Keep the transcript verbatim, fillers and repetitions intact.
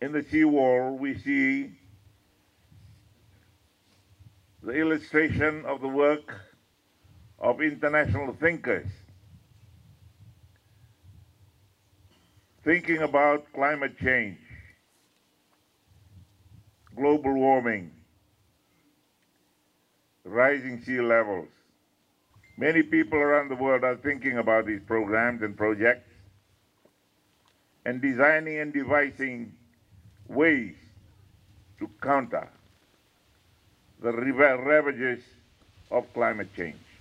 In the seawall, we see the illustration of the work of international thinkers thinking about climate change, global warming, rising sea levels. Many people around the world are thinking about these programs and projects and designing and devising ways to counter the ravages of climate change.